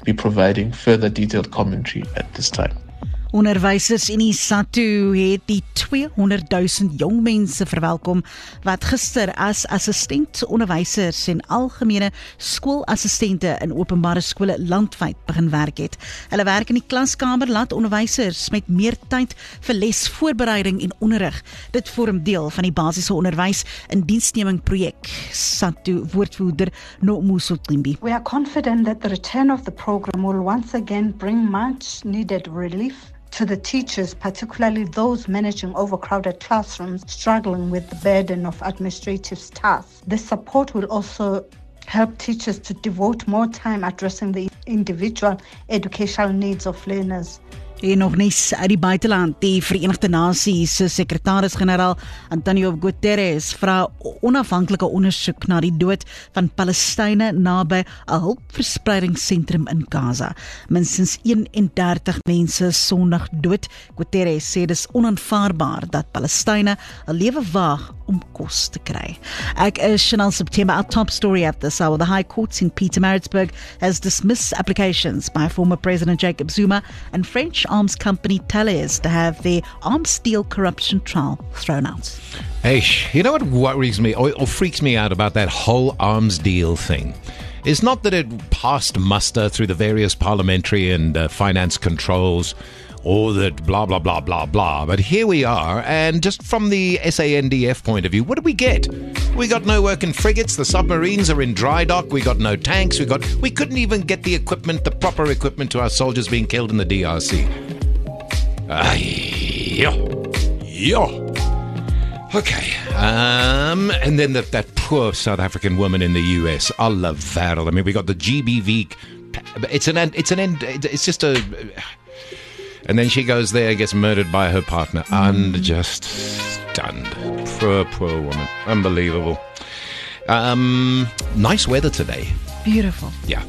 be providing further detailed commentary at this time. Onderwysers in die SATU het die 200,000 jong mense verwelkom wat gister as assistent onderwysers en algemene skoolassistente in openbare skole landwyd begin werk het. Hulle werk in die klaskamer laat onderwysers met meer tyd vir lesvoorbereiding en onderrig. Dit vorm deel van die basiese onderwys in diensneming projek. SATU woordvoerder Nomuso Tlimbi. We are confident that the return of the program will once again bring much needed relief to the teachers, particularly those managing overcrowded classrooms, struggling with the burden of administrative tasks. This support will also help teachers to devote more time addressing the individual educational needs of learners. En nog nies uit die buiteland. Die Verenigde Nasies se sekretaris-generaal Antonio Guterres vra onafhanklike ondersoek na die dood van Palestynë naby 'n hulpverspreidingssentrum in Gaza. Minstens 31 mense is Sondag dood. Guterres sê dis onaanvaarbaar dat Palestynë 'n lewe waag om kos te kry. Ek is Chanel September. Our top story at this hour. The High Court in Pietermaritzburg has dismissed applications by former President Jacob Zuma and French arms company Thales to have their arms deal corruption trial thrown out. Hey, you know what worries me or freaks me out about that whole arms deal thing? It's not that it passed muster through the various parliamentary and finance controls, or that blah, blah, blah, blah, blah. But here we are, and just from the SANDF point of view, what do we get? We got no working frigates, the submarines are in dry dock, we got no tanks, we couldn't even get the equipment, the proper equipment to our soldiers being killed in the DRC. Okay, and then that poor South African woman in the US, Allah Varel. I mean, we got the GBV, it's just a... And then she goes there and gets murdered by her partner. I'm just stunned. Poor woman. Unbelievable. Nice weather today. Beautiful. Yeah.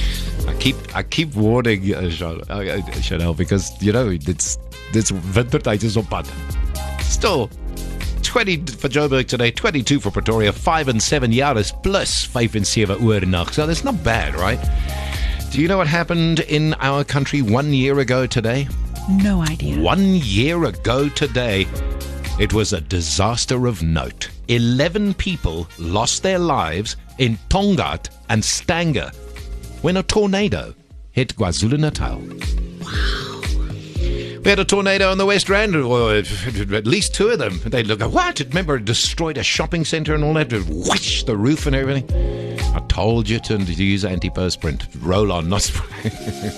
I keep warning Chanel, because, you know, it's wintertyd is op pad. Still, 20 for Joburg today, 22 for Pretoria, 5 and 7 Yaris, plus 5 and 7 oornag. So that's not bad, right? Do you know what happened in our country 1 year ago today? No idea. 1 year ago today, it was a disaster of note. 11 people lost their lives in Tongaat and Stanger when a tornado hit KwaZulu-Natal. Wow. We had a tornado on the West Rand, or at least 2 of them. They look, what? Remember, it destroyed a shopping centre and all that, whoosh, the roof and everything. I told you to use antiperspirant. Roll on, not spray.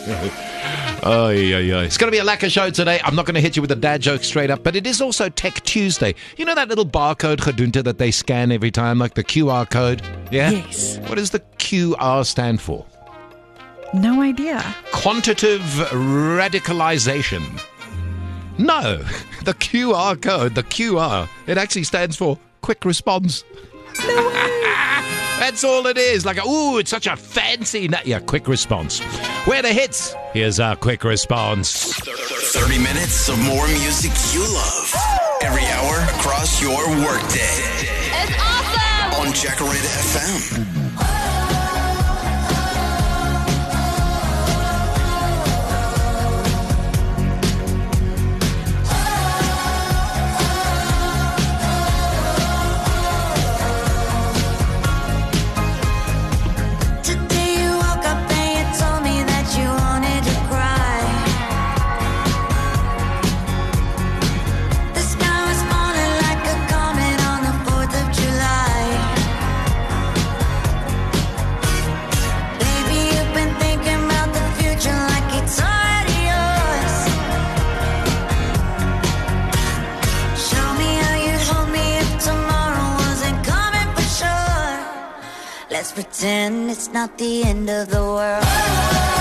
Oh, yeah. It's going to be a lacquer show today. I'm not going to hit you with a dad joke straight up, but it is also Tech Tuesday. You know that little barcode gedunte that they scan every time, like the QR code? Yeah? Yes. What does the QR stand for? No idea. Quantitative radicalization. No, the QR code, the QR, it actually stands for quick response. No way. That's all it is. Like, ooh, it's such a fancy... Yeah, quick response. Where the hits? Here's our quick response. 30 minutes of more music you love. Every hour across your workday. It's awesome! On Jacaranda FM. Let's pretend it's not the end of the world.